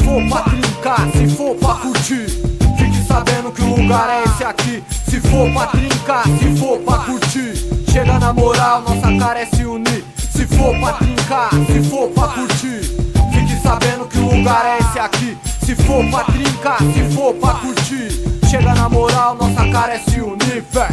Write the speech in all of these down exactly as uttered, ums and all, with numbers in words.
for pra trincar, se for pra curtir, fique sabendo que o lugar é esse aqui. Se for pra trincar, se for pra curtir, chega na moral, nossa cara é se unir. Se for pra trincar, se for pra curtir, fique sabendo que o lugar é esse aqui. Se for pra trincar, se for pra curtir, chega na moral, nossa cara é se unir, véi.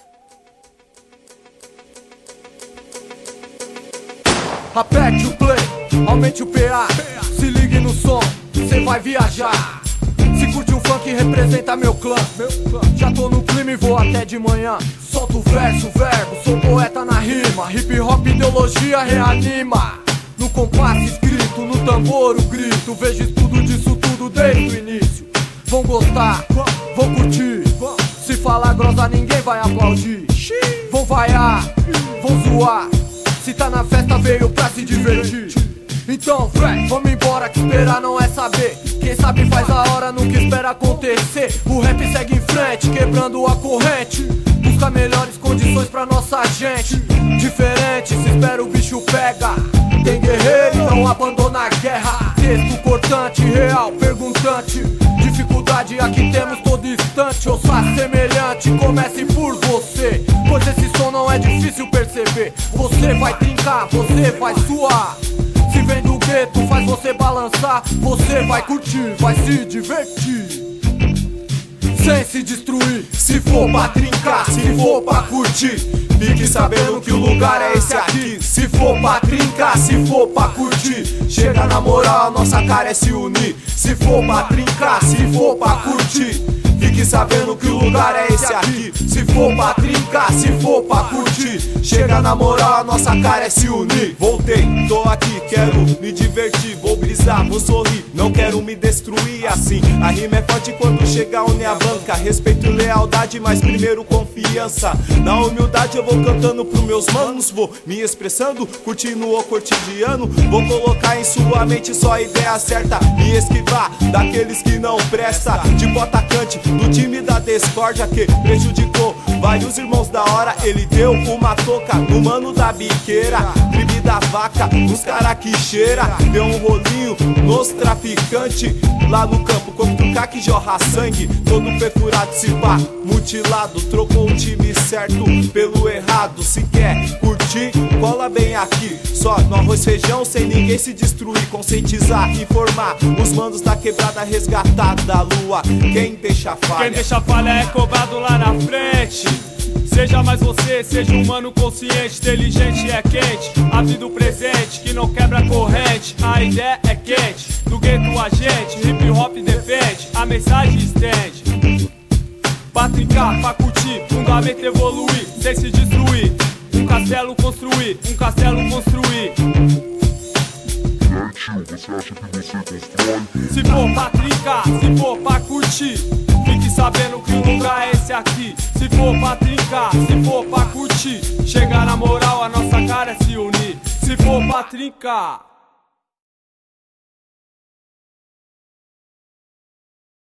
Aperte o play, aumente o P A, se ligue no som, cê vai viajar. Se curte um funk representa meu clã, já tô no clima e vou até de manhã. Solto o verso, verbo, sou poeta na rima. Hip hop ideologia reanima. No compasso escrito, no tambor o grito. Vejo estudo disso tudo desde o início. Vão gostar, vão curtir. Se falar grossa ninguém vai aplaudir. Vão vaiar, vão zoar. Se tá na festa veio pra se divertir. Então, véi, vamos embora que esperar não é saber. Quem sabe faz a hora, nunca espera acontecer. O rap segue em frente, quebrando a corrente. Busca melhores condições pra nossa gente. Diferente, se espera o bicho pega. Tem guerreiro, não abandona a guerra. Texto cortante, real, perguntante. Dificuldade aqui temos todo instante. Ouça semelhante, comece por você, pois esse som não é difícil perceber. Você vai trincar, você vai suar. Se vem do gueto, faz você balançar. Você vai curtir, vai se divertir, sem se destruir. Se for pra trincar, se for pra curtir, fique sabendo que o lugar é esse aqui. Se for pra trincar, se for pra curtir, chega na moral, nossa cara é se unir. Se for pra trincar, se for pra curtir, fique sabendo que o lugar é esse aqui. Se for pra trincar, se for pra curtir, chega na moral, a nossa cara é se unir. Voltei, tô aqui, quero me divertir. Vou brisar, vou sorrir, não quero me destruir assim. A rima é forte quando chega une a banca. Respeito e lealdade, mas primeiro confiança. Na humildade eu vou cantando pros meus manos. Vou me expressando, curtindo o cotidiano. Vou colocar em sua mente só a ideia certa. Me esquivar daqueles que não presta. Tipo atacante do time da discórdia que prejudicou vários irmãos da hora. Ele deu uma toca no mano da biqueira. Drible da vaca, nos cara que cheira. Deu um rolinho nos traficantes lá no campo, contra o K que jorra sangue. Todo perfurado, se pá, mutilado. Trocou o time certo pelo errado. Se quer curtir, cola bem aqui. Só no arroz feijão, sem ninguém se destruir. Conscientizar, informar os manos da quebrada, resgatar da lua. Quem deixa falha, quem deixa falha é cobrado lá na frente. Seja mais você, seja um mano consciente. Inteligente é quente, a vida o presente que não quebra a corrente. A ideia é quente, do gueto a gente. Hip hop defende, a mensagem estende. Pra trincar, pra curtir, fundamento evoluir, sem se destruir. Um castelo construir, um castelo construir. Você acha que você constrói? Se for pra trincar, se for pra curtir, fique sabendo que o lugar é esse aqui. Se for pra trincar, se for pra curtir, chega na moral, a nossa cara é se unir. Se for pra trincar.